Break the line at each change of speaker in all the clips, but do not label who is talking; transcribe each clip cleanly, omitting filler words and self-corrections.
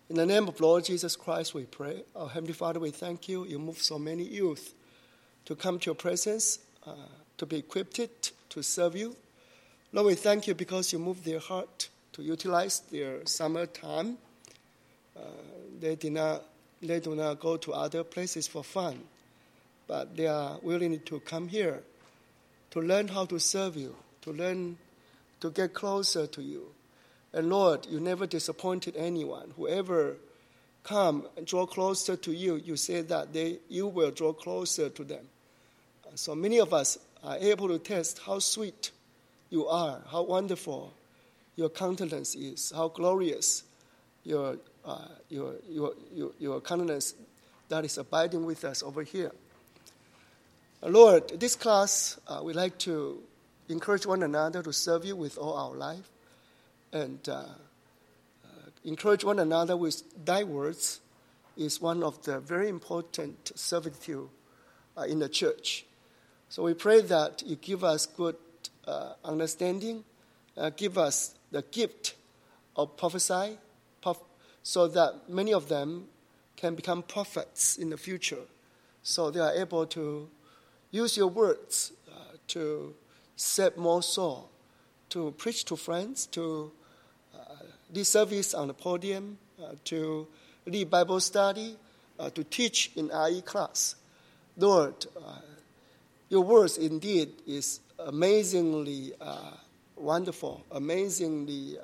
In the name of Lord Jesus Christ, we pray. Our Heavenly Father, we thank you. You move so many youth to come to your presence, to be equipped to serve you. Lord, we thank you because you move their heart to utilize their summer time. They do not go to other places for fun, but they are willing to come here to learn how to serve you, to learn to get closer to you. And Lord, you never disappointed anyone. Whoever come and draw closer to you, you say that you will draw closer to them. So many of us are able to test how sweet you are, how wonderful your countenance is, how glorious your countenance that is abiding with us over here. Lord, this class, we like to encourage one another to serve you with all our life, and encourage one another with thy words is one of the very important servitude in the church. So we pray that you give us good understanding, give us the gift of prophecy, so that many of them can become prophets in the future. So they are able to use your words to save more souls, to preach to friends, to lead service on the podium, to lead Bible study, to teach in IE class. Lord, your words indeed is amazingly wonderful, amazingly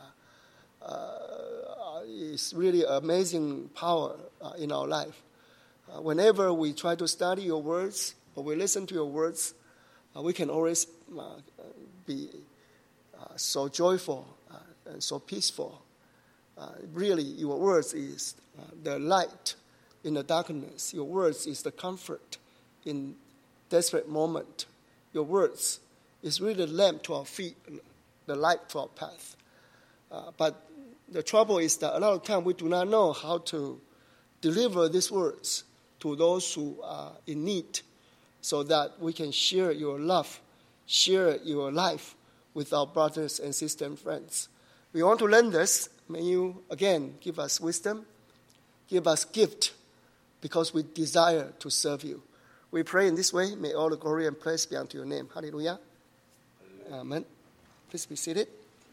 is really amazing power in our life. Whenever we try to study your words or we listen to your words, we can always be so joyful and so peaceful. Really, your words is the light in the darkness. Your words is the comfort in desperate moment. Your words is really the lamp to our feet, the light to our path. But the trouble is that a lot of time we do not know how to deliver these words to those who are in need, so that we can share your love, share your life with our brothers and sisters and friends. We want to learn this. May you, again, give us wisdom, give us gift, because we desire to serve you. We pray in this way. May all the glory and praise be unto your name. Hallelujah. Amen. Please be seated.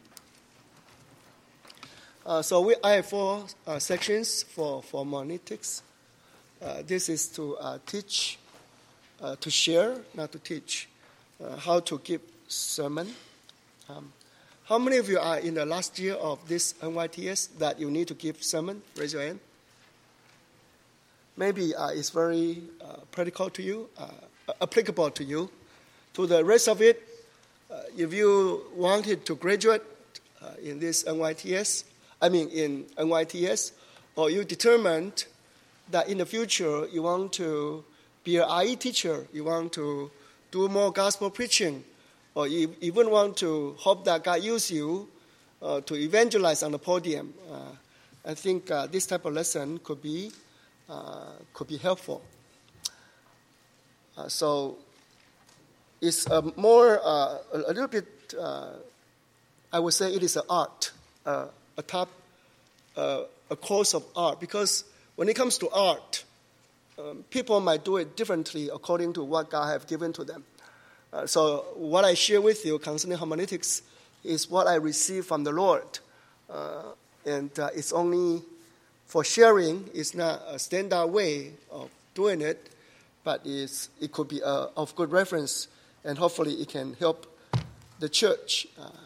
I have four sections for monetics. This is to teach, to share, not to teach, how to give sermon. How many of you are in the last year of this NYTS that you need to give sermon? Raise your hand. Maybe it's very practical to you, applicable to you. To the rest of it, if you wanted to graduate in NYTS, or you determined that in the future you want to be an IE teacher, you want to do more gospel preaching, or you even want to hope that God use you to evangelize on the podium, I think this type of lesson could be helpful. So it's a little bit, I would say it is an art, a course of art, because when it comes to art, people might do it differently according to what God has given to them. So what I share with you concerning homiletics is what I received from the Lord. And it's only for sharing. It's not a standard way of doing it, but it could be of good reference, and hopefully it can help the church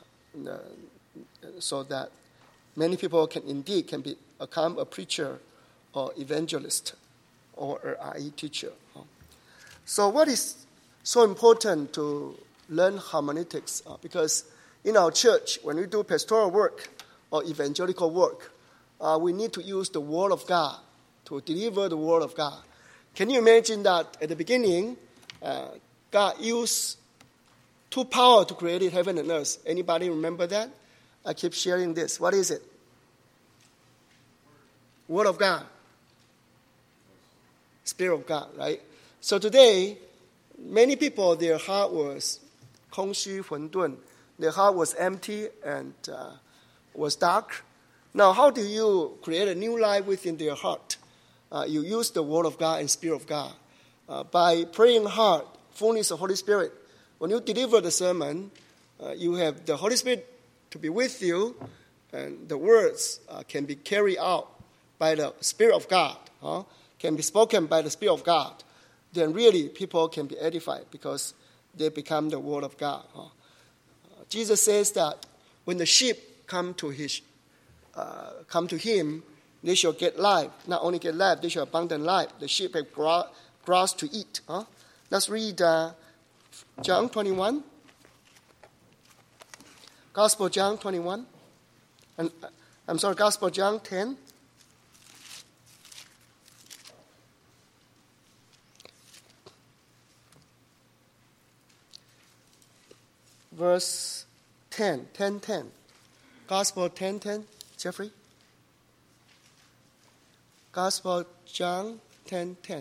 so that many people can become a preacher or evangelist or an IE teacher. So what is so important to learn homiletics? Because in our church, when we do pastoral work or evangelical work, we need to use the Word of God to deliver the Word of God. Can you imagine that at the beginning, God used two power to create heaven and earth? Anybody remember that? I keep sharing this. What is it? Word of God. Spirit of God, right? So today, many people, their heart was 空虚混沌. Their heart was empty and was dark. Now, how do you create a new life within their heart? You use the Word of God and Spirit of God. By praying hard, fullness of Holy Spirit. When you deliver the sermon, you have the Holy Spirit to be with you, and the words can be carried out by the Spirit of God, can be spoken by the Spirit of God. Then really people can be edified because they become the Word of God. Jesus says that when the sheep come to him, they shall get life. Not only get life, they shall abundant life. The sheep have grass to eat. Let's read John 21. Gospel John 21. Gospel John 10. Verse 10. Gospel 10:10. Jeffrey? Gospel John 10:10.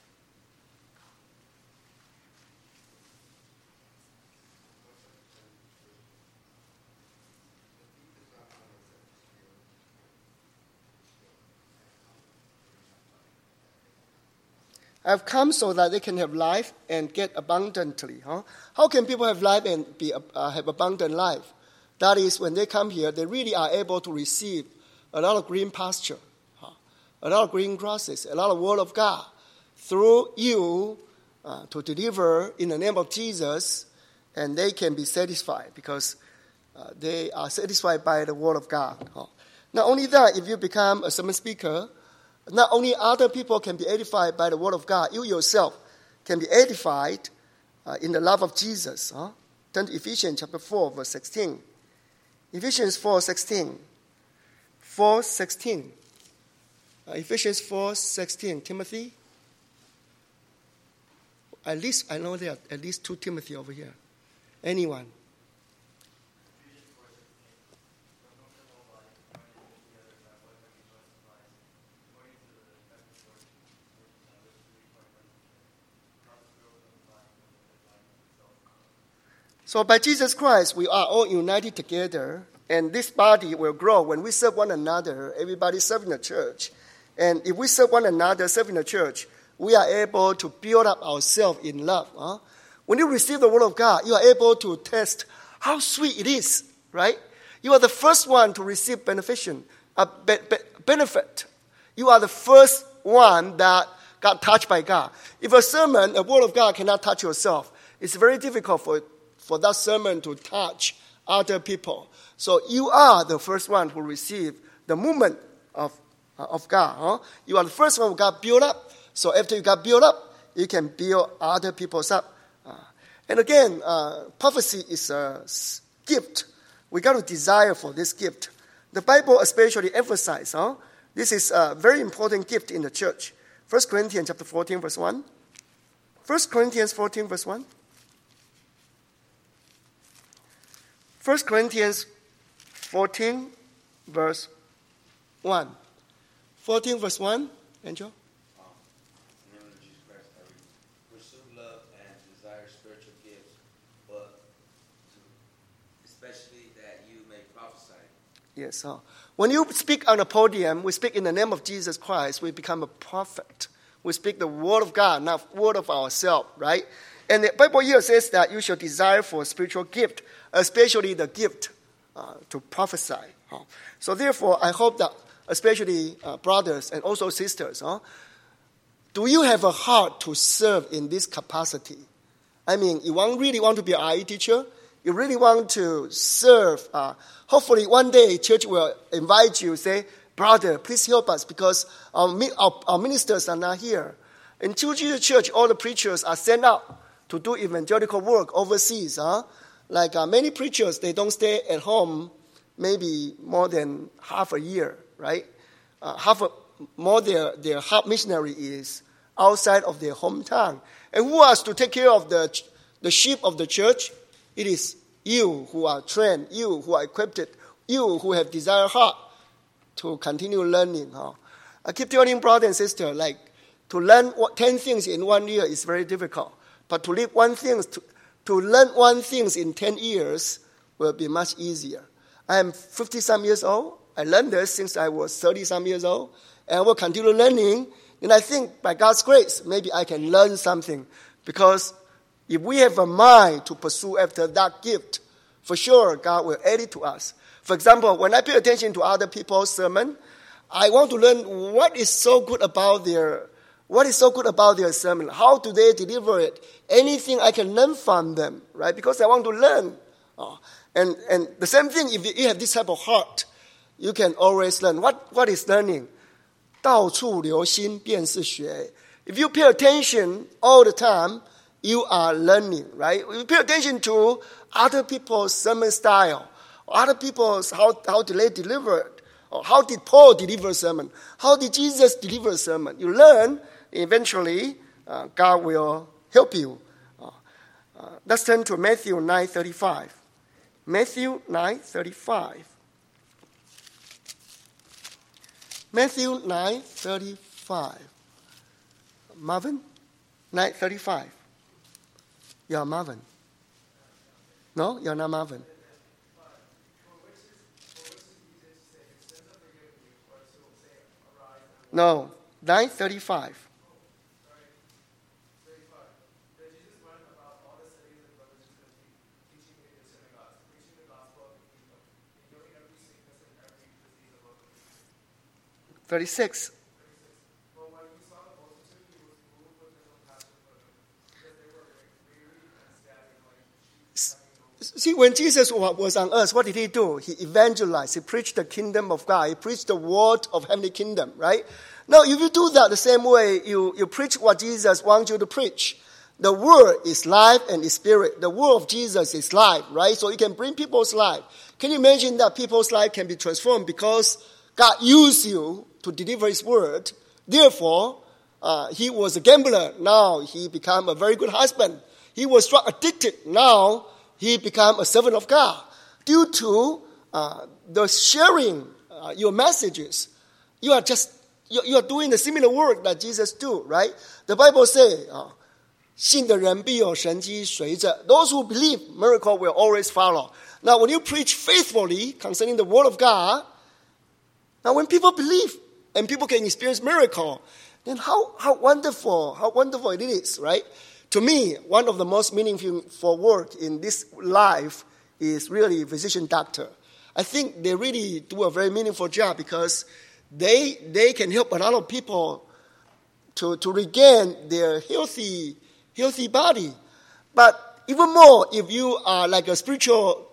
I've come so that they can have life and get abundantly. How can people have life and have abundant life? That is, when they come here, they really are able to receive a lot of green pasture, a lot of green grasses, a lot of Word of God through you to deliver in the name of Jesus, and they can be satisfied because they are satisfied by the Word of God. Not only that, if you become a sermon speaker, not only other people can be edified by the Word of God, you yourself can be edified in the love of Jesus. Turn to Ephesians chapter 4, verse 16. Ephesians 4:16. 4:16. Ephesians 4:16. Timothy. At least, I know there are at least 2 Timothy over here. Anyone? So by Jesus Christ, we are all united together, and this body will grow when we serve one another, everybody serving the church. And if we serve one another, serving the church, we are able to build up ourselves in love. When you receive the Word of God, you are able to test how sweet it is, right? You are the first one to receive benefit. You are the first one that got touched by God. If a sermon, a Word of God cannot touch yourself, it's very difficult for that sermon to touch other people. So you are the first one who receive the movement of God. You are the first one who got built up. So after you got built up, you can build other people up. And again, prophecy is a gift. We got to desire for this gift. The Bible especially emphasizes this is a very important gift in the church. 1 Corinthians chapter 14, verse 1. 1 Corinthians 14, verse 1. 1 Corinthians 14, verse 1. 14, verse 1. Angel?
In the name of Jesus Christ, I read. Pursue love and desire spiritual gifts, but especially that you may prophesy.
Yes. When you speak on a podium, we speak in the name of Jesus Christ, we become a prophet. We speak the Word of God, not word of ourselves, right? And the Bible here says that you shall desire for a spiritual gift, especially the gift to prophesy. So therefore, I hope that especially brothers and also sisters, do you have a heart to serve in this capacity? I mean, you really want to be an IE teacher? You really want to serve? Hopefully one day church will invite you, say, brother, please help us because our ministers are not here. In Children's Church, all the preachers are sent out to do evangelical work overseas. Like many preachers, they don't stay at home maybe more than half a year, right? Their half missionary is outside of their hometown. And who has to take care of the sheep of the church? It is you who are trained, you who are equipped, you who have desire heart to continue learning. I keep telling brother and sister, like, to learn 10 things in 1 year is very difficult. But to learn one thing in 10 years will be much easier. I am 50-some years old. I learned this since I was 30-some years old, and I will continue learning. And I think by God's grace, maybe I can learn something. Because if we have a mind to pursue after that gift, for sure God will add it to us. For example, when I pay attention to other people's sermon, I want to learn what is so good about their sermon. How do they deliver it? Anything I can learn from them, right? Because I want to learn. And the same thing, if you have this type of heart, you can always learn. What is learning? 到处留心便是学. If you pay attention all the time, you are learning, right? You pay attention to other people's sermon style, other people's how do they deliver it, or how did Paul deliver a sermon, how did Jesus deliver a sermon. You learn, eventually God will help you. Let's turn to Matthew 9:35. Matthew 9:35. Matthew 9:35. Marvin? 9:35. You are Marvin. No, you're not Marvin. No, 9:35. $36. See, when Jesus was on earth, what did he do? He evangelized. He preached the kingdom of God. He preached the word of heavenly kingdom, right? Now, if you do that the same way, you preach what Jesus wants you to preach. The word is life and is spirit. The word of Jesus is life, right? So you can bring people's life. Can you imagine that people's life can be transformed because God used you to deliver his word? Therefore, he was a gambler. Now he became a very good husband. He was drug addicted. Now he became a servant of God. Due to the sharing your messages, you are doing the similar work that Jesus do, right? The Bible says, 信的人必有神迹随着. Those who believe, miracle will always follow. Now, when you preach faithfully concerning the word of God, now when people believe and people can experience miracle, then how wonderful it is, right? To me, one of the most meaningful work in this life is really physician doctor. I think they really do a very meaningful job because they can help a lot of people to regain their healthy body. But even more, if you are like a spiritual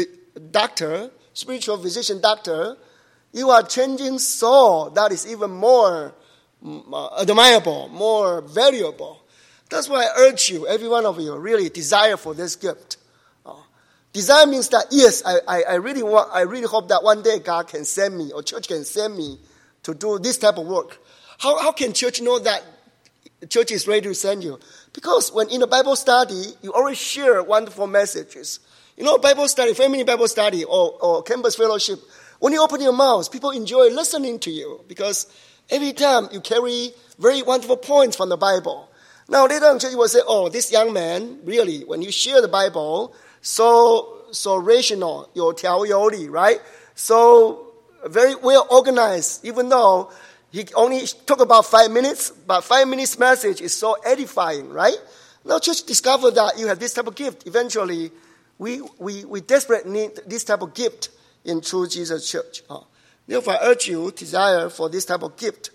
physician doctor, you are changing soul. That is even more admirable, more valuable. That's why I urge you, every one of you, really desire for this gift. Desire means that, yes, I really hope that one day God can send me, or church can send me to do this type of work. How can church know that church is ready to send you? Because when in a Bible study, you always share wonderful messages. You know, Bible study, family Bible study, or campus fellowship, when you open your mouth, people enjoy listening to you because every time you carry very wonderful points from the Bible. Now, later on, church will say, oh, this young man, really, when you share the Bible, so rational, 有条有理, right? So very well organized, even though he only talked about 5 minutes, but 5 minutes message is so edifying, right? Now, church discovered that you have this type of gift. Eventually, we desperately need this type of gift in True Jesus Church. Therefore, I urge you, desire for this type of gift.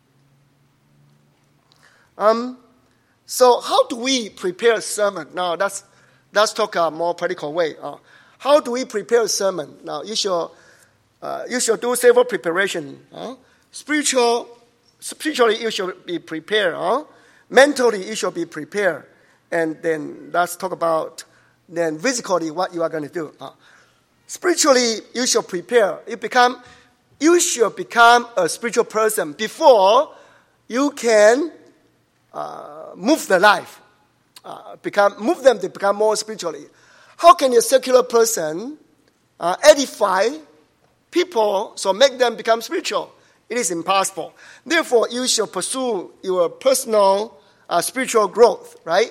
So how do we prepare a sermon? Now, let's talk a more practical way. How do we prepare a sermon? Now, you should do several preparation. Spiritually, you should be prepared. Mentally, you should be prepared. And then let's talk about then physically what you are going to do. Spiritually, you should prepare. You should become a spiritual person before you can move the life, move them to become more spiritually. How can a secular person edify people, so make them become spiritual? It is impossible. Therefore, you should pursue your personal spiritual growth, right?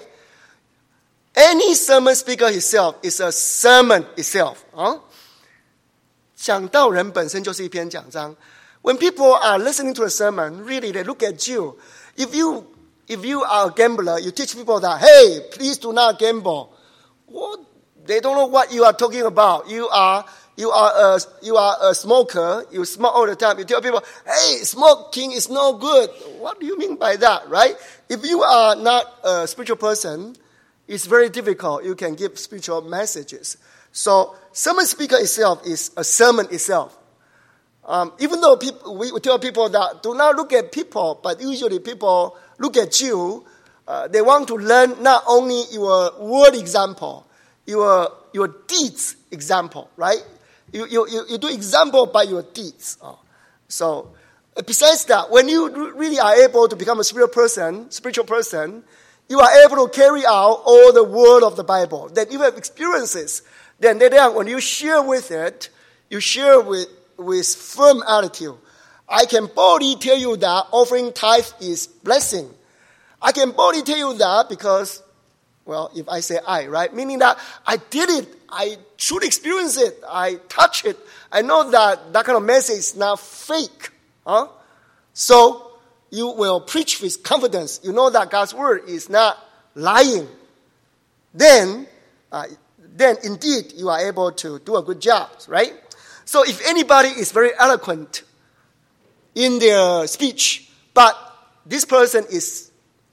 Any sermon speaker himself is a sermon itself. 讲道人本身就是一篇讲章。When people are listening to a sermon, really they look at you. If you are a gambler, you teach people that, hey, please do not gamble. Well, they don't know what you are talking about. You are a smoker. You smoke all the time. You tell people, hey, smoking is no good. What do you mean by that, right? If you are not a spiritual person, it's very difficult. You can give spiritual messages. So, sermon speaker itself is a sermon itself. Even though we tell people that do not look at people, but usually people look at you. They want to learn not only your word example, your deeds example, right? You do example by your deeds. So, besides that, when you really are able to become a spiritual person, you are able to carry out all the word of the Bible. Then you have experiences. Then when you share with it, you share with firm attitude. I can boldly tell you that offering tithe is blessing. I can boldly tell you that because, well, if I say I, right? Meaning that I did it. I should experience it. I touch it. I know that kind of message is not fake. So you will preach with confidence. You know that God's word is not lying. Then indeed you are able to do a good job, right? So if anybody is very eloquent in their speech, but this person is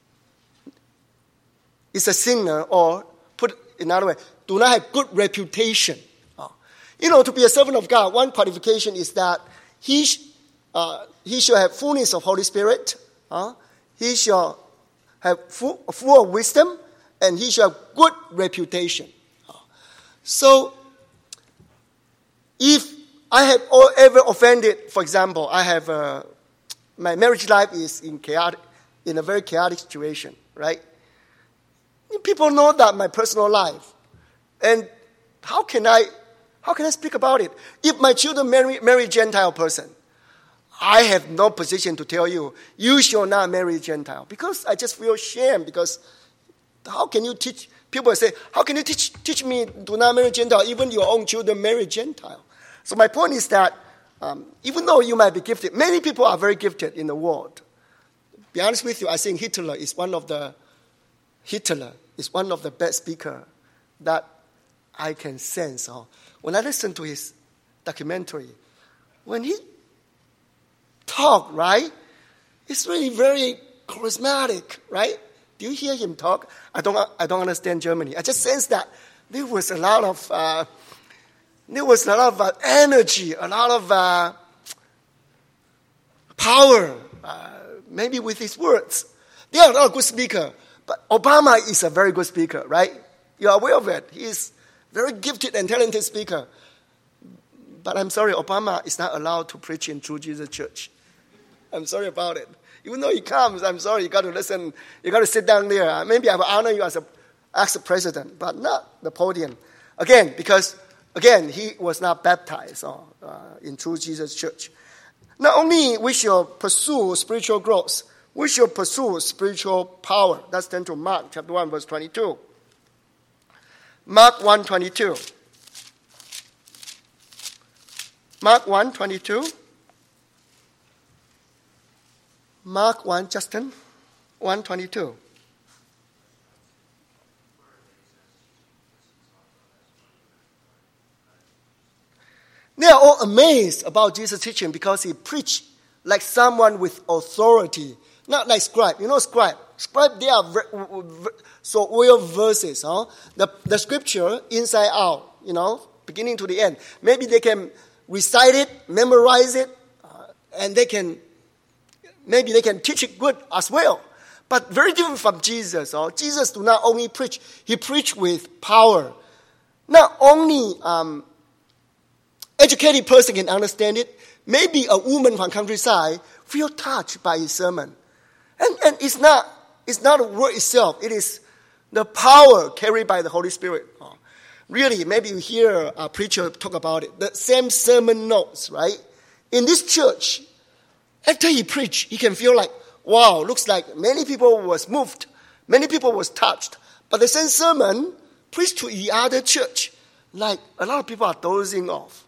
a sinner, or put another way, do not have good reputation. To be a servant of God, one qualification is that he shall have fullness of Holy Spirit. He shall have full of wisdom, and he shall have good reputation. So, if I have ever offended, for example, I have my marriage life is in a very chaotic situation, right? People know that my personal life, and how can I speak about it? If my children marry Gentile person, I have no position to tell you shall not marry Gentile, because I just feel shame. Because how can you teach? People say, how can you teach me to not marry Gentile? Even your own children marry Gentile. So my point is that even though you might be gifted, many people are very gifted in the world. To be honest with you, I think Hitler is one of the best speakers that I can sense. When I listen to his documentary, when he talk, right, it's really very charismatic, right? Do you hear him talk? I don't understand Germany. I just sense that there was a lot of energy, a lot of power, maybe with his words. There are a lot of good speakers, but Obama is a very good speaker, right? You are aware of it. He is very gifted and talented speaker. But I'm sorry, Obama is not allowed to preach in True Jesus Church. I'm sorry about it. Even though he comes, I'm sorry, you got to listen. You got to sit down there. Maybe I will honor you as a president, but not the podium. Because he was not baptized in True Jesus Church. Not only we shall pursue spiritual growth, we shall pursue spiritual power. Let's turn to Mark chapter 1, verse 22. Mark 1:22. Mark 1:22. Mark 1, Justin, 1:22. They are all amazed about Jesus' teaching because he preached like someone with authority, not like scribe. You know scribe? Scribe, they are so real verses. The scripture inside out, beginning to the end. Maybe they can recite it, memorize it, and maybe they can teach it good as well. But very different from Jesus. Jesus do not only preach, he preached with power. Not only educated person can understand it. Maybe a woman from countryside feel touched by his sermon. And it's not the word itself. It is the power carried by the Holy Spirit. Really, maybe you hear a preacher talk about it. The same sermon notes, right? In this church, after he preached, he can feel like, wow, looks like many people was moved. Many people was touched. But the same sermon preached to the other church, like a lot of people are dozing off.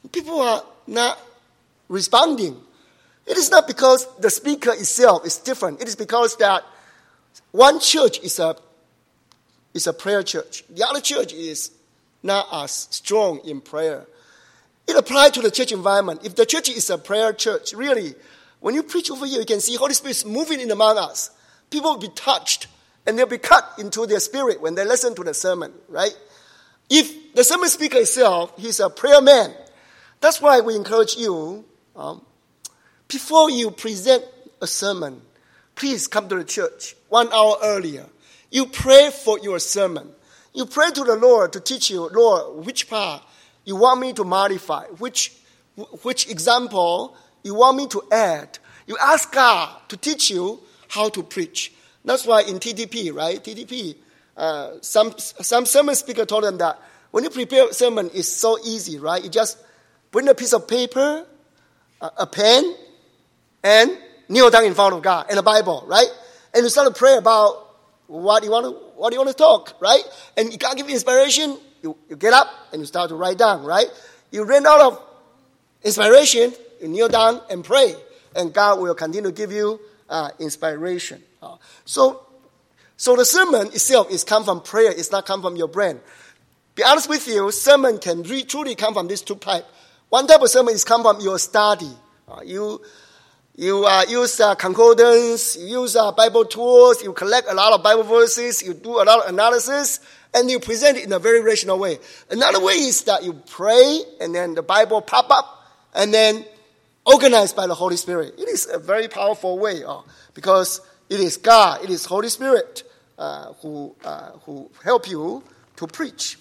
people are not responding. It is not because the speaker itself is different. It is because that one church is a prayer church. The other church is not as strong in prayer. It applies to the church environment. If the church is a prayer church, really, when you preach over here, you can see Holy Spirit is moving in among us. People will be touched, and they'll be cut into their spirit when they listen to the sermon, right? If the sermon speaker itself, he's a prayer man, that's why we encourage you, before you present a sermon, please come to the church 1 hour earlier. You pray for your sermon. You pray to the Lord to teach you, Lord, which part you want me to modify, which example you want me to add. You ask God to teach you how to preach. That's why in TDP, right? TDP, some sermon speaker told them that when you prepare a sermon, it's so easy, right? You just bring a piece of paper, a pen, and kneel down in front of God and a Bible, right? And you start to pray about what you want to talk, right? And God give you inspiration. You get up and you start to write down, right? You ran out of inspiration, you kneel down and pray, and God will continue to give you inspiration. So the sermon itself is come from prayer. It's not come from your brain. Be honest with you, sermon can truly come from these two types. One type of sermon is come from your study. You use concordance, you use Bible tools, you collect a lot of Bible verses, you do a lot of analysis, and you present it in a very rational way. Another way is that you pray, and then the Bible pop up, and then organized by the Holy Spirit. It is a very powerful way, because it is God, it is Holy Spirit who help you to preach.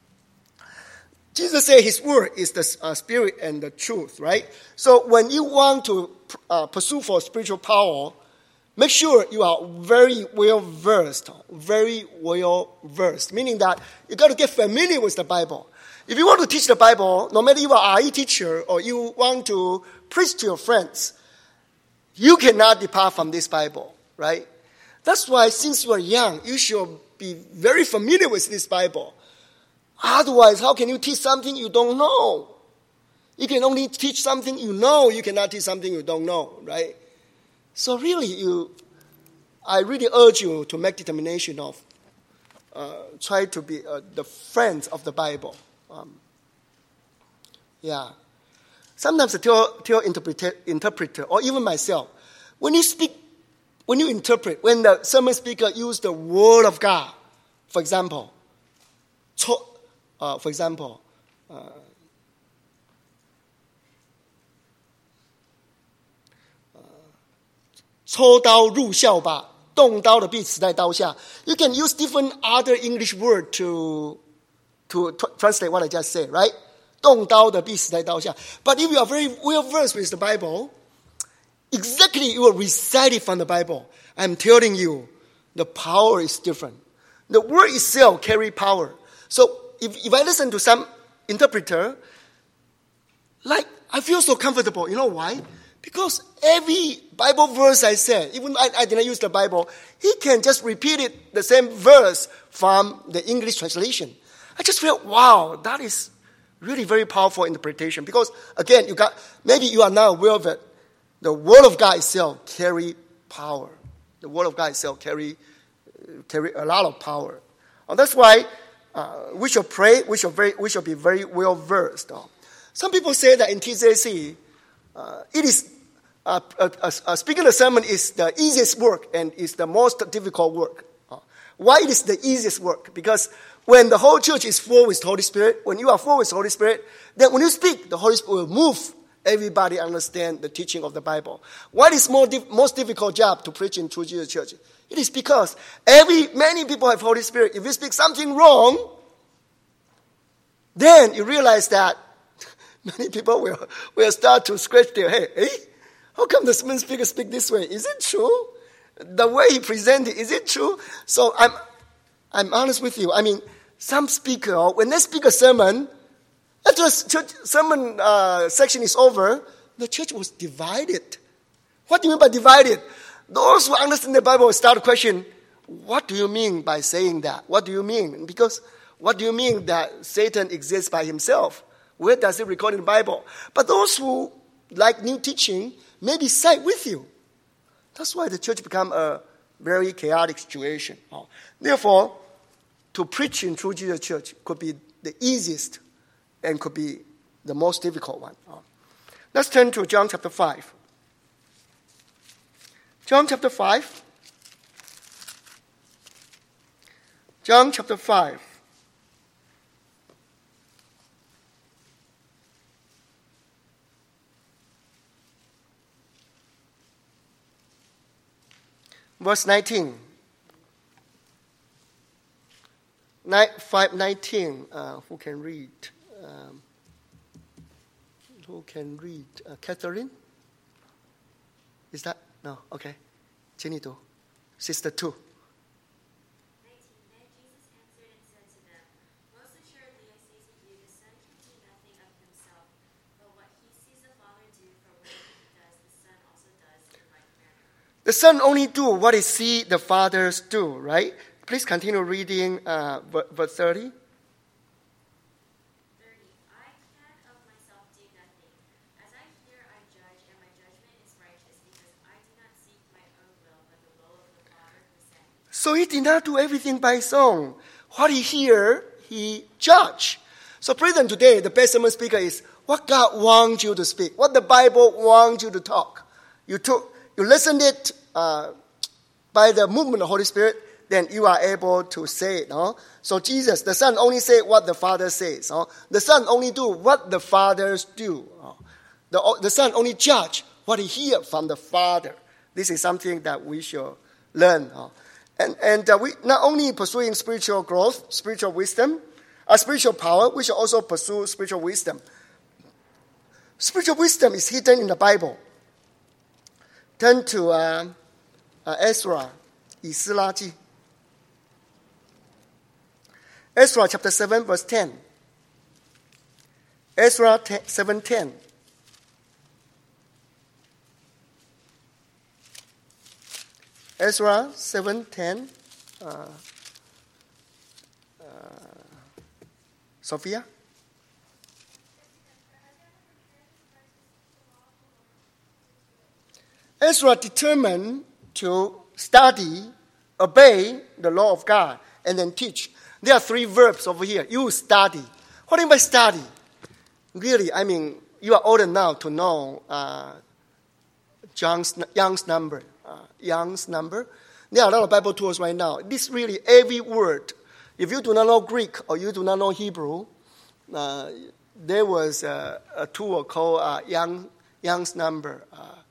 Jesus said his word is the spirit and the truth, right? So when you want to pursue for spiritual power, make sure you are very well versed, meaning that you got to get familiar with the Bible. If you want to teach the Bible, no matter you are an RE teacher or you want to preach to your friends, you cannot depart from this Bible, right? That's why since you are young, you should be very familiar with this Bible. Otherwise, how can you teach something you don't know? You can only teach something you know. You cannot teach something you don't know, right? So really, I really urge you to make determination of try to be the friends of the Bible. Sometimes I tell interpreter, or even myself, when you interpret, when the sermon speaker use the word of God, for example, 抽刀入鞘吧，动刀的必死在刀下. You can use different other English word to translate what I just said, right? 动刀的必死在刀下. But if you are very well versed with the Bible, exactly you will recite it from the Bible. I'm telling you, the power is different. The word itself carry power. So if I listen to some interpreter, like I feel so comfortable. You know why? Because every Bible verse I said, even I didn't use the Bible, he can just repeat it, the same verse from the English translation. I just feel, wow, that is really very powerful interpretation. Because again, maybe you are not aware of it. The Word of God itself carry power. The Word of God itself carry a lot of power. And that's why we should pray. We should be very well versed. Some people say that in TJC, it is speaking a sermon is the easiest work and is the most difficult work. Why it is the easiest work? Because when the whole church is full with the Holy Spirit, when you are full with the Holy Spirit, then when you speak, the Holy Spirit will move. Everybody understand the teaching of the Bible. What is most difficult job to preach in True Jesus Church? It is because many people have Holy Spirit. If you speak something wrong, then you realize that many people will start to scratch their head. How come the sermon speaker speak this way? Is it true? The way he presented, is it true? So I'm honest with you. I mean, some speaker, when they speak a sermon, after the church sermon section is over, the church was divided. What do you mean by divided? Those who understand the Bible will start to question, what do you mean by saying that? What do you mean? Because what do you mean that Satan exists by himself? Where does it record in the Bible? But those who like new teaching maybe side with you. That's why the church become a very chaotic situation. Therefore, to preach in True Jesus Church could be the easiest and could be the most difficult one. Let's turn to John chapter 5. John chapter 5. John chapter 5. Verse 19. 5:19. Who can read? Who can read? Catherine? Is that? No, okay. Jenny do. Sister 2.
19. Then Jesus answered and said to them, Most assuredly I say to you, the Son can do nothing of himself, but what he sees the Father do, for whatever he does, the Son also does in like manner.
The Son only do what he see the fathers do, right? Please continue reading verse 30.
30. I can of myself do nothing. As I hear, I judge, and my judgment is righteous, because I do not seek my own will, but the will of the Father who sent me.
So he did not do everything by his own. What he hear, he judge. So brethren, today the best sermon speaker is what God wants you to speak, what the Bible wants you to talk. You listened it by the movement of the Holy Spirit, then you are able to say it. So Jesus, the Son, only say what the Father says. The Son only do what the fathers do. The Son only judge what he hear from the Father. This is something that we should learn. And we not only pursuing spiritual growth, spiritual wisdom, spiritual power, we should also pursue spiritual wisdom. Spiritual wisdom is hidden in the Bible. Turn to Ezra, 以斯拉记. Ezra chapter 7, verse 10. Ezra 7:10. Ezra 7:10. Sophia? Ezra determined to study, obey the law of God, and then teach. There are 3 verbs over here. You study. What do you mean by study? Really, I mean, you are old enough to know Young's number. Young's number. There are a lot of Bible tools right now. This really, every word. If you do not know Greek or you do not know Hebrew, there was a tool called Young's number.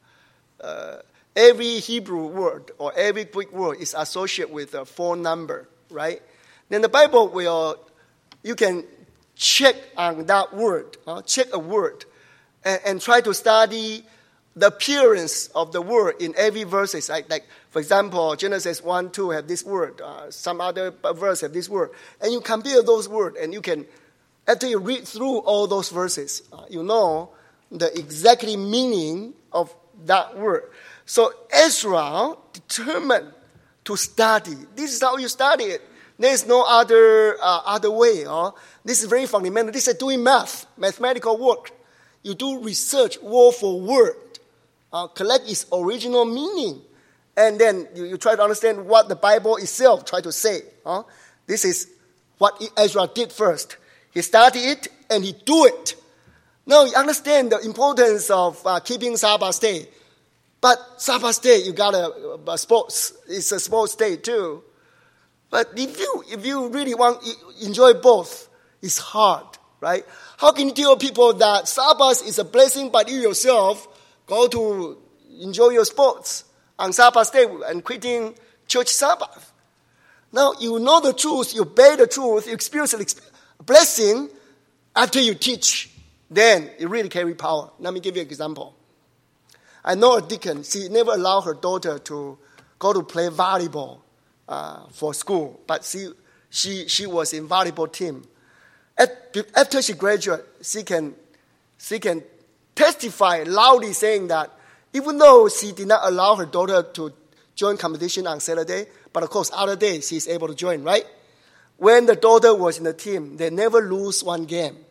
Every Hebrew word or every Greek word is associated with a 4 number, right? Then the Bible you can check on that word, check a word, and try to study the appearance of the word in every verses. Like for example, Genesis 1:2 have this word, some other verse have this word, and you compare those words, and you can, after you read through all those verses, you know the exactly meaning of that word. So Ezra determined to study. This is how you study it. There is no other way. This is very fundamental. This is doing mathematical work. You do research word for word, collect its original meaning, and then you try to understand what the Bible itself try to say. This is what Ezra did first. He studied it and he do it. Now you understand the importance of keeping Sabbath day. But Sabbath day, you got a sports. It's a sports day too. But if you really want to enjoy both, it's hard, right? How can you tell people that Sabbath is a blessing, but you yourself go to enjoy your sports on Sabbath day and quitting church Sabbath? Now you know the truth, you obey the truth, you experience a blessing after you teach. Then it really carry power. Let me give you an example. I know a deacon, she never allowed her daughter to go to play volleyball for school, but she was in volleyball team. After she graduated, she can testify loudly saying that even though she did not allow her daughter to join competition on Saturday, but of course other days she's able to join, right? When the daughter was in the team, they never lose one game.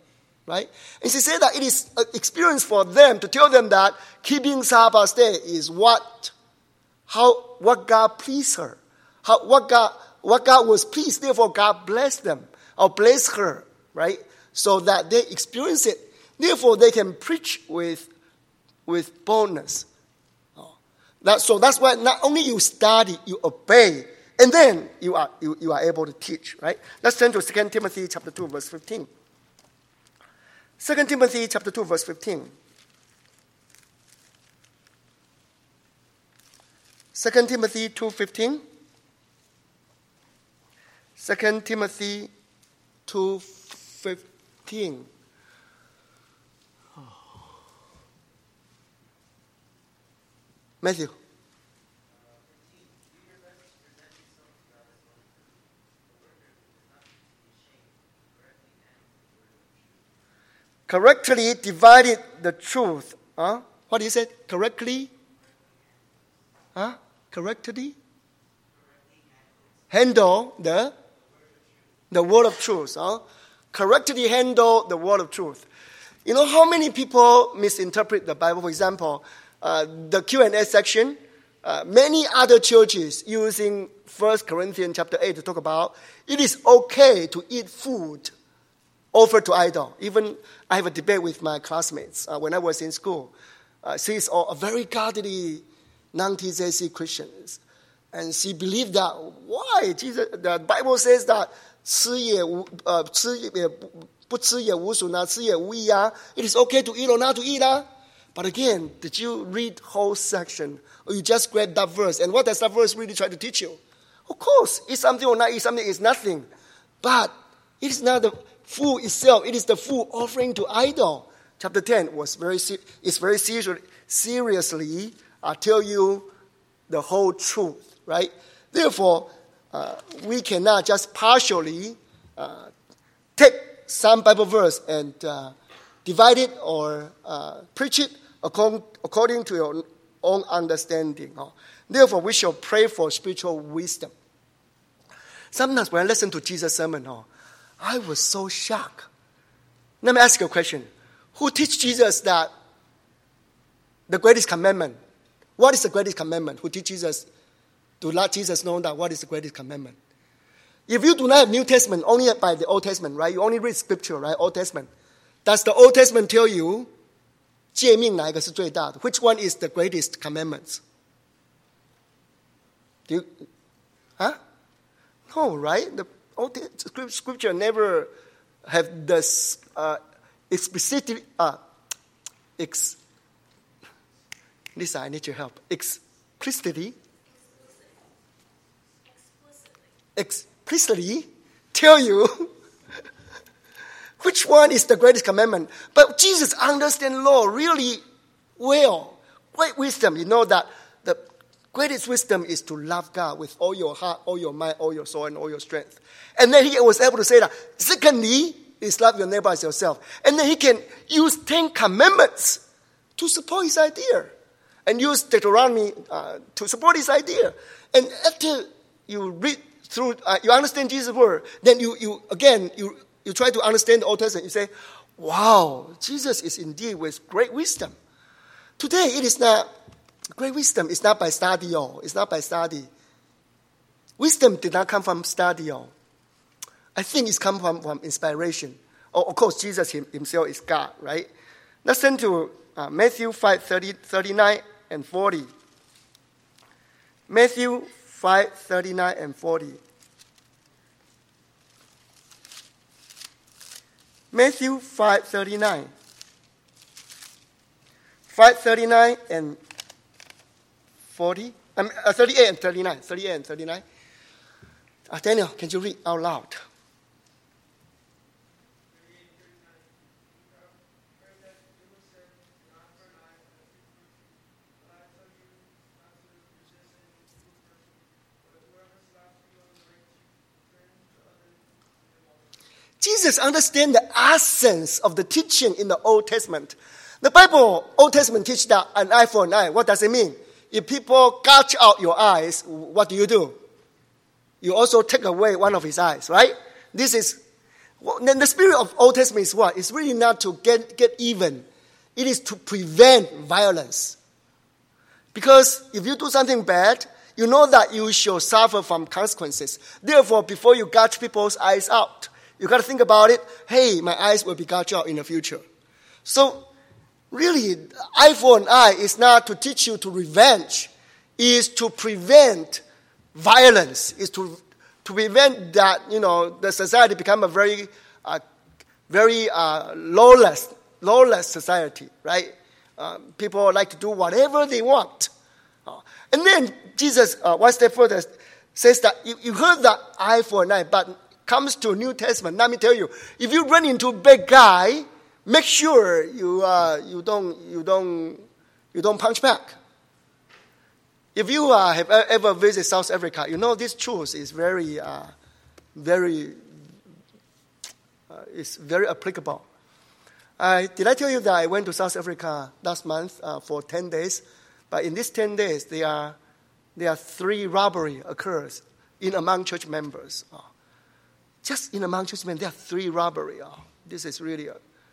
right? And she said that it is an experience for them to tell them that keeping Sabbath day is what God pleased her. What God was pleased, therefore God blessed them, or blessed her, right? So that they experience it. Therefore, they can preach with boldness. So that's why not only you study, you obey, and then you are able to teach, right? Let's turn to 2 Timothy chapter 2, verse 15. 2 Timothy chapter 2, verse 15. 2 Timothy 2:15. 2 Timothy 2:15. Matthew. Correctly divided the truth. What is it? Correctly? Correctly? Handle the word of truth. Correctly handle the word of truth. You know how many people misinterpret the Bible? For example, the Q&A section, many other churches using 1 Corinthians chapter 8 to talk about it is okay to eat food offered to idol. Even I have a debate with my classmates when I was in school. She's a very godly non-TJC Christians. And she believed that, why? The Bible says that 不吃也无损啊，吃也无益啊. It is okay to eat or not to eat. But again, did you read whole section? Or you just grab that verse? And what does that verse really try to teach you? Of course, eat something or not eat something is nothing. But it is not the food itself. It is the food offering to idol. Chapter 10 is very seriously tell you the whole truth, right? Therefore, we cannot just partially take some Bible verse and divide it or preach it according to your own understanding. Therefore, we shall pray for spiritual wisdom. Sometimes when I listen to Jesus' sermon, I was so shocked. Let me ask you a question. Who teach Jesus that the greatest commandment? What is the greatest commandment? Who teach Jesus to let Jesus know that what is the greatest commandment? If you do not have New Testament, only by the Old Testament, right? You only read Scripture, right? Old Testament. Does the Old Testament tell you 诫命哪一个是最大的? Which one is the greatest commandments? No, right? The Old Scripture never have this explicitly. Lisa, I need your help. Explicitly tell you which one is the greatest commandment. But Jesus understands law really well. Great wisdom. You know that the greatest wisdom is to love God with all your heart, all your mind, all your soul, and all your strength. And then he was able to say that. Secondly, is love your neighbor as yourself. And then he can use 10 commandments to support his idea. And use Deuteronomy to support his idea. And after you read through, you understand Jesus' word, then you try to understand the Old Testament. You say, wow, Jesus is indeed with great wisdom. Today, it is not, great wisdom is not by study. It's not by study. Wisdom did not come from study. I think it's come from inspiration. Of course, Jesus himself is God, right? Let's turn to Matthew 5:39 and 40. Matthew 5:39 and 40. Matthew 5:39. 5:39 and 40. 38 and 39. 38 and 39. Daniel, can you read out loud? Jesus understands the essence of the teaching in the Old Testament. The Bible, Old Testament teaches that an eye for an eye. What does it mean? If people gouge out your eyes, what do? You also take away one of his eyes, right? This is Well, then the spirit of Old Testament is what? It's really not to get even. It is to prevent violence. Because if you do something bad, you know that you shall suffer from consequences. Therefore, before you gouge people's eyes out, you got to think about it. Hey, my eyes will be gouged out in the future. So, really, eye for an eye is not to teach you to revenge. It is to prevent violence. It's to prevent that, the society become a very lawless society, right? People like to do whatever they want. And then Jesus, one step further, says that you heard that eye for an eye, but comes to New Testament. Let me tell you, if you run into a bad guy, make sure you don't punch back. If you have ever visited South Africa, this truth is very applicable. Did I tell you that I went to South Africa last month for 10 days? But in these 10 days, there are 3 robbery occurs in among church members. Just in among church members, there are 3 robbery. This is really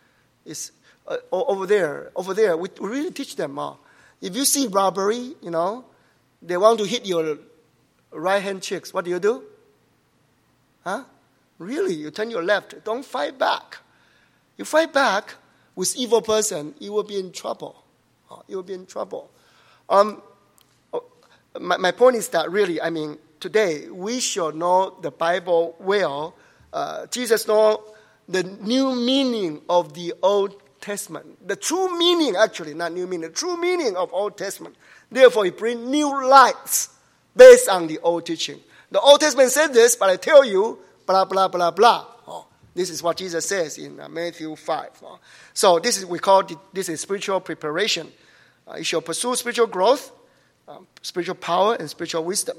over there. We really teach them. If you see robbery, they want to hit your right hand cheeks. What do? Huh? Really, you turn your left. Don't fight back. You fight back with evil person, you will be in trouble. You will be in trouble. My point is that really, today we should know the Bible well. Jesus knows the new meaning of the Old Testament. The true meaning, actually, not new meaning, the true meaning of Old Testament. Therefore, he brings new lights based on the old teaching. The Old Testament said this, but I tell you, blah, blah, blah, blah. This is what Jesus says in Matthew 5. So this is spiritual preparation. You shall pursue spiritual growth, spiritual power, and spiritual wisdom.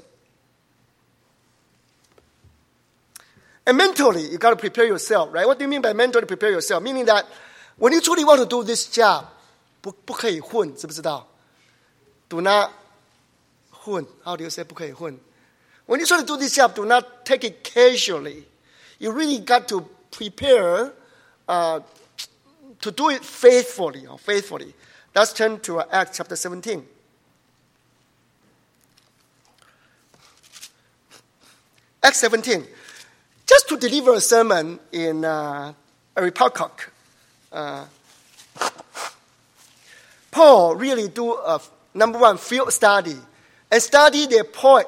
And mentally, you got to prepare yourself, right? What do you mean by mentally prepare yourself? Meaning that when you truly want to do this job, 不可以混，知不知道? Do not 混. How do you say 不可以混? When you try to do this job, do not take it casually. You really got to prepare to do it faithfully. Let's turn to Acts chapter 17. Acts 17. Just to deliver a sermon in Areopagus, Paul really do a number one field study and study their poem.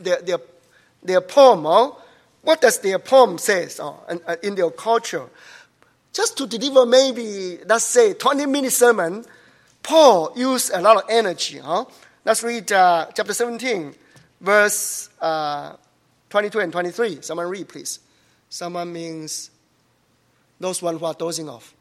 What does their poem say in their culture? Just to deliver maybe, let's say, 20-minute sermon, Paul used a lot of energy. Let's read chapter 17, verse 22 and 23. Someone read, please. Someone means those one who are dozing off.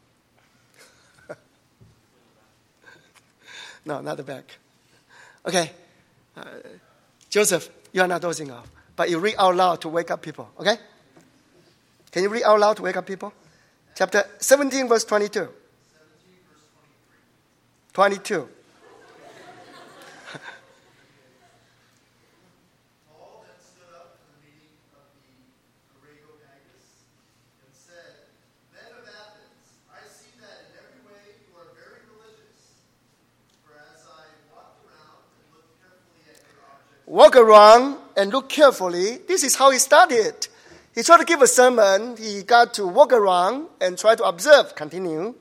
No, not the back. Okay. Joseph, you are not dozing off. But you read out loud to wake up people, okay? Can you read out loud to wake up people? Chapter 17, verse 22.
17, verse 23.
22.
Paul then stood up in the meeting of the Areopagus and said, Men of Athens, I see that in every way you are very religious. For as I walked around and looked carefully at your objects,
Walk around and look carefully. This is how he started. He tried to give a sermon. He got to walk around and try to observe. Continue.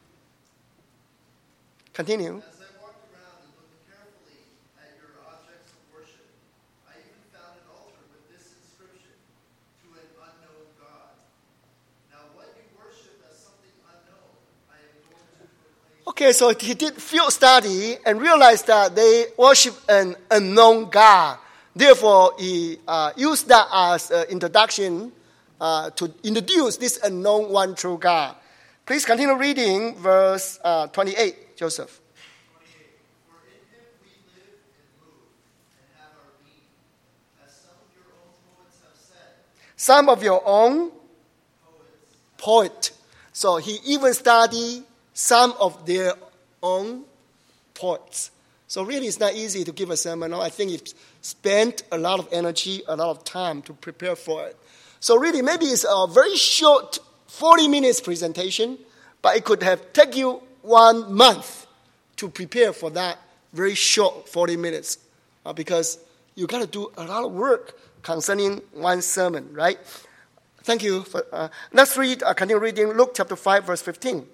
as I walked around and looked carefully at your objects of worship, I even found an altar with this inscription, To an unknown God. Now what you worship as something unknown, I am going to proclaim.
Okay, so he did field study and realized that they worship an unknown God. Therefore, he used that as an introduction to introduce this unknown one true God. Please continue reading verse 28, Joseph.
28. For in him we live and move and have our being, as some of your own poets have said.
Some of your own poet. So he even studied some of their own poets. So really it's not easy to give a sermon. I think he spent a lot of energy, a lot of time to prepare for it. So really maybe it's a very short 40 minutes presentation, but it could have taken you 1 month to prepare for that very short 40 minutes because you got to do a lot of work concerning one sermon, right? Thank you. Let's continue reading Luke chapter 5, verse 15.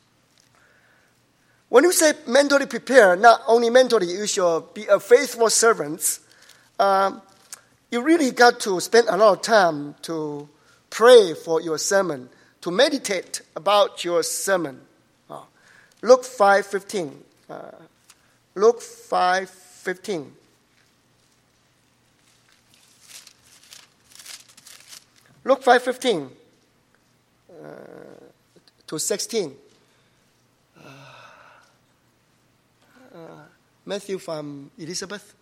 When you say mentally prepare, not only mentally, you should be a faithful servant. You really got to spend a lot of time to pray for your sermon, to meditate about your sermon. Luke 5:15. Luke 5:15. Luke 5:15 to 16. Matthew from Elizabeth.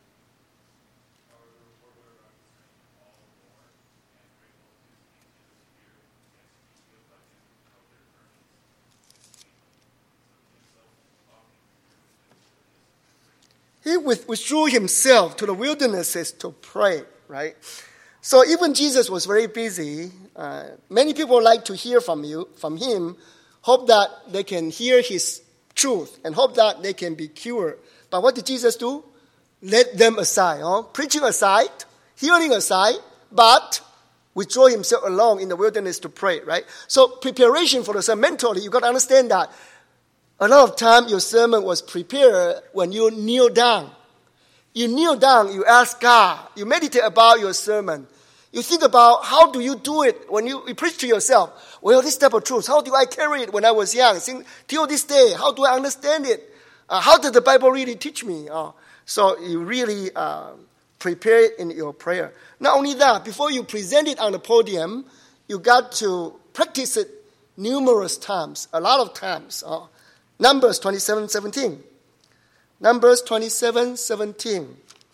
He withdrew himself to the wildernesses to pray, right? So even Jesus was very busy. Many people like to hear from him, hope that they can hear his truth and hope that they can be cured. But what did Jesus do? Let them aside, preaching aside, healing aside, but withdraw himself alone in the wilderness to pray, right? So preparation for the sermon, mentally, you got to understand that a lot of time your sermon was prepared when you kneel down. You kneel down, you ask God, you meditate about your sermon. You think about how do you do it when you preach to yourself. Well, this type of truth, how do I carry it when I was young? Till this day, how do I understand it? How did the Bible really teach me? So you really prepare it in your prayer. Not only that, before you present it on the podium, you got to practice it numerous times, a lot of times. Numbers 27:17. Numbers 27:17.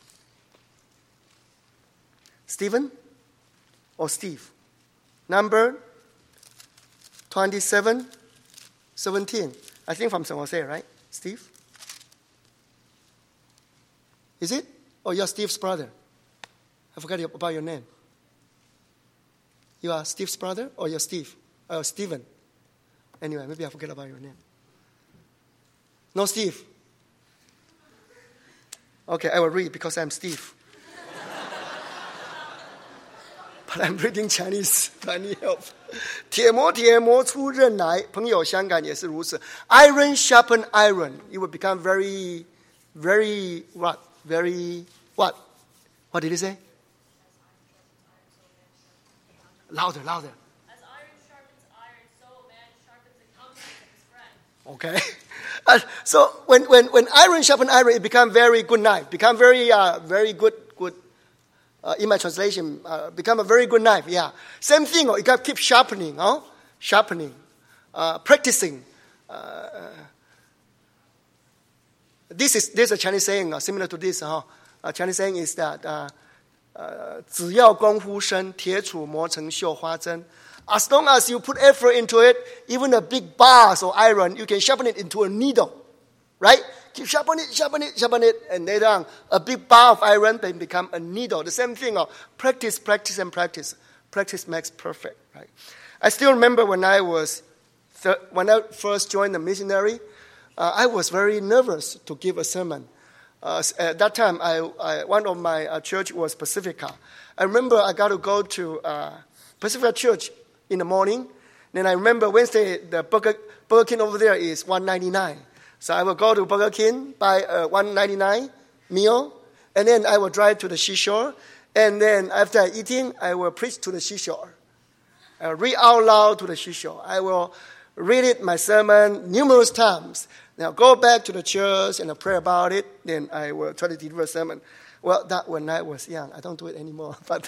Stephen or Steve? Number 27:17. I think from San Jose, right? Steve? Is it? Or you're Steve's brother? I forgot about your name. You are Steve's brother or you're Steve? Or Stephen? Anyway, maybe I forget about your name. No, Steve. Okay, I will read because I'm Steve. But I'm reading Chinese. I need help. 铁磨铁磨出刃来，朋友香港也是如此。Iron sharpen iron. You will become very, very what? Very what? What did he say? Louder.
As iron sharpens iron, so a man sharpens the countenance of his friend.
Okay. So when iron sharpen iron, it become very good knife. Become very good. In my translation, become a very good knife. Yeah. Same thing. You got to keep sharpening. Sharpening. Practicing. There's a Chinese saying similar to this. Chinese saying is that 只要功夫深，铁杵磨成绣花针. As long as you put effort into it, even a big bars of iron, you can sharpen it into a needle, right? Keep sharpen it, and later on, a big bar of iron then become a needle. The same thing. Practice, and practice. Practice makes perfect, right? I still remember when I first joined the missionary, I was very nervous to give a sermon. At that time, one of my church was Pacifica. I remember I got to go to Pacifica Church in the morning. Then I remember Wednesday, the Burger King over there is $1.99. So I will go to Burger King, buy a $1.99 meal, and then I will drive to the seashore. And then after eating, I will preach to the seashore. I will read out loud to the seashore. I will read it, my sermon, numerous times. Now go back to the church and pray about it. Then I will try to deliver a sermon. Well, that when I was young, I don't do it anymore. But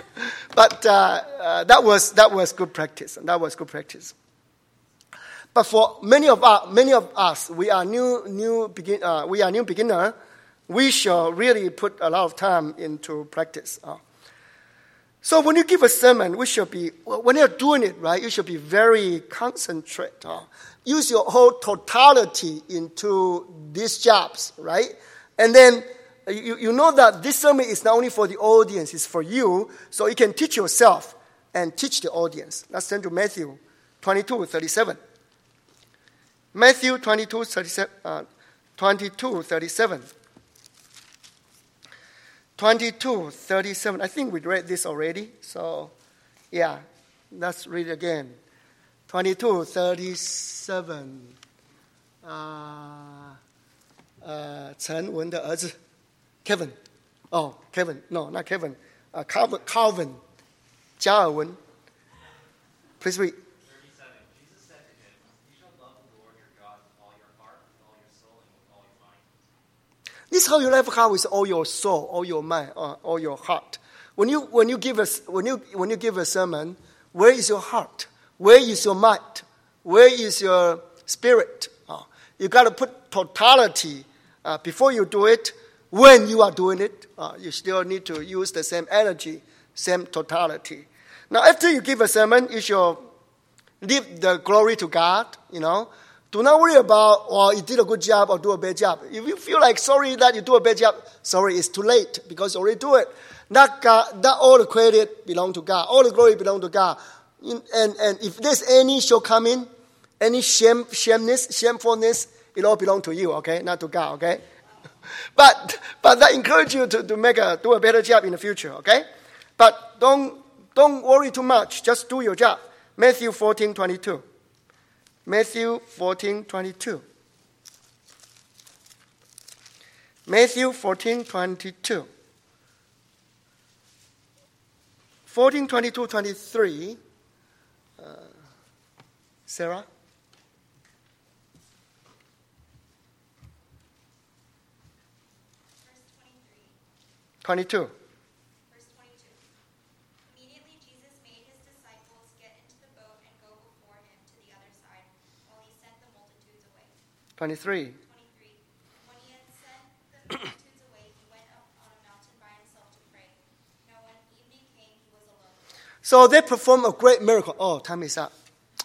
that was good practice. And that was good practice. But for many of us, we are new beginner. We shall really put a lot of time into practice. So when you give a sermon, when you're doing it, right, you should be very concentrate. Use your whole totality into these jobs, right? And then you know that this sermon is not only for the audience, it's for you, so you can teach yourself and teach the audience. Let's turn to Matthew 22:37. Matthew 22:37. 22:37. 22:37. I think we read this already. So, yeah, let's read again. 22:37. 陈文的儿子 Kevin. Oh, Kevin. No, not Kevin. Calvin. 加尔文. Please read.
37. Jesus said to him, "You shall love the Lord your God with all your heart, with all your soul, and with all your mind."
This is how you love God with all your soul, all your mind, all your heart. When you give a sermon, where is your heart? Where is your mind? Where is your spirit? You got to put totality before you do it. When you are doing it, you still need to use the same energy, same totality. Now, after you give a sermon, you should give the glory to God. Do not worry about, you did a good job or do a bad job. If you feel like sorry that you do a bad job, sorry, it's too late because you already do it. Not all the credit belong to God. All the glory belong to God. And if there's any shortcoming, any shamefulness, it all belong to you, okay? Not to God, okay? But that encourage you to do a better job in the future, okay? But don't worry too much. Just do your job. Matthew 14:22. Matthew 14:22. Matthew 14:22. 14:22-23. Sarah?
Verse 23.
22.
Verse 22. Immediately Jesus made his disciples get into the boat and go before him to the other side, while he sent the multitudes away.
23.
23. When he had sent the multitudes away, he went up on a mountain by himself to pray. Now when evening came, he was alone.
So they perform a great miracle. Oh, time is up.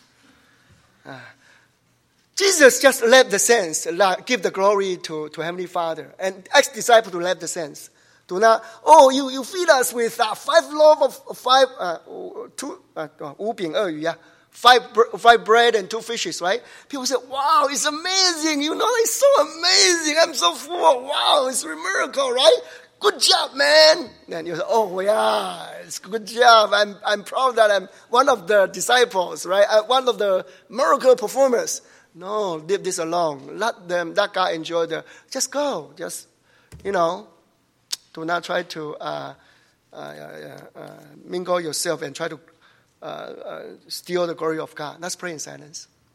Jesus just left the saints, give the glory to Heavenly Father, and ask disciples to let the saints. Do not, you feed us with 5 loaves of 五饼二鱼, 5 bread and 2 fishes, right? People say, wow, it's amazing. It's so amazing. I'm so full. Wow, it's a miracle, right? Good job, man. Then you say, oh, yeah, it's a good job. I'm proud that I'm one of the disciples, right? One of the miracle performers. No, leave this alone. Let that guy enjoy just go. Just, do not try to mingle yourself and try to steal the glory of God. Let's pray in silence.